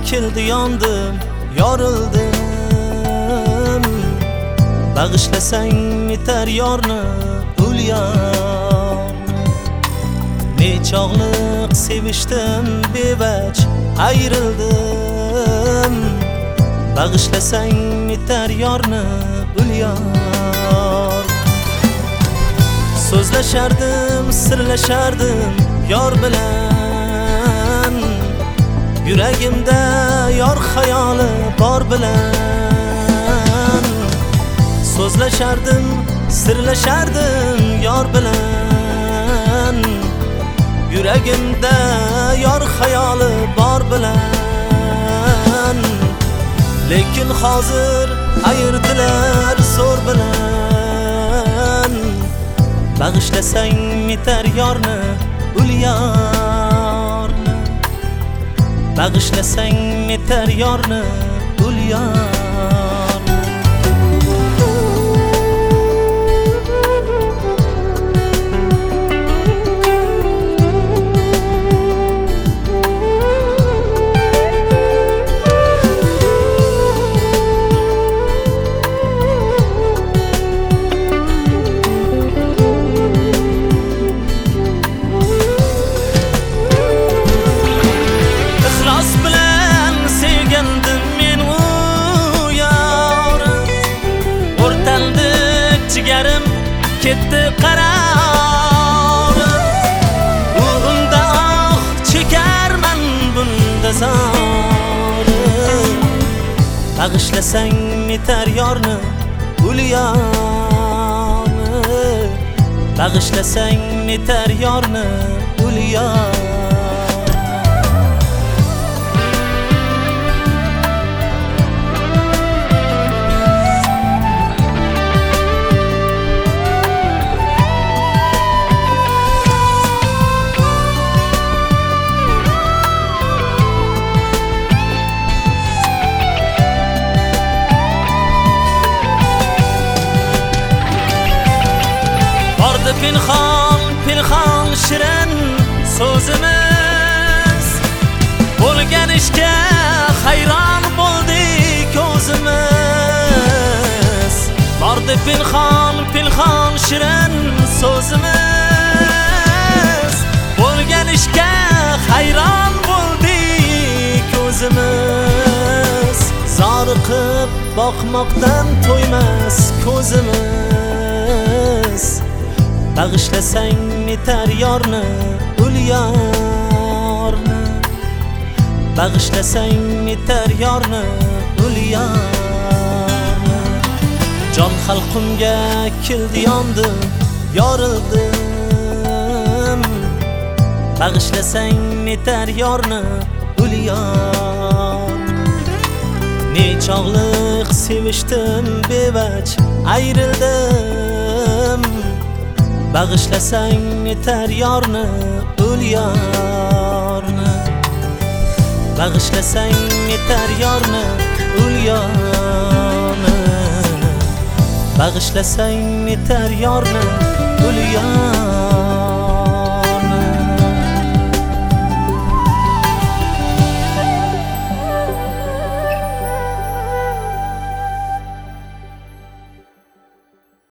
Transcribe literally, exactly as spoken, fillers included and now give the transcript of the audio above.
keldi yondim, yorildim. Bag'ishlasang yetar yorni, ul yor. Nechog'liq sevishdim, bevaj ayrildim. Bag'ishlasang yetar yorni, ul yor. So'zlashardim, sirlashardim yor bilan. Yuragimda yor xayoli bor bilan. So'zlashardim, sirlashardim yor bilan. Yuragimda yor xayoli bor bilan. Lekin hozir ayirdilar zo'r bilan. Bag'ishlasang yetar yorni, ul yorni. Bag'ishlasang yetar yorni, ul yor. Jigarim ketdi qaror. Ruhimda oh chekarman bunda zor. Bag'ishlasang yetar yorni, ul yorni. Bag'ishlasang yetar yorni, ul yor. Pinhon, pinhon shirin so'zimiz. Bo'lgan ishga hayron bo'ldik o'zimiz. Bordi pinhon, pinhon shirin so'zimiz. Bo'lgan ishga hayron bo'ldik o'zimiz. Zoriqib boqmoqdan to'ymas ko'zimiz. Bag'ishlasang yetar yorni, ul yorni. Bag'ishlasang yetar yorni, ul yorni. Jon xalqimga keldi yondim, yorildim. Bag'ishlasang yetar yorni, ul yorni. Nechog'liq sevishdim, bevaj ayrildim. Bag'ishlasang yetar yorni, ul yorni. Bag'ishlasang yetar yorni, ul yorni. Bag'ishlasang yetar yorni, ul yor.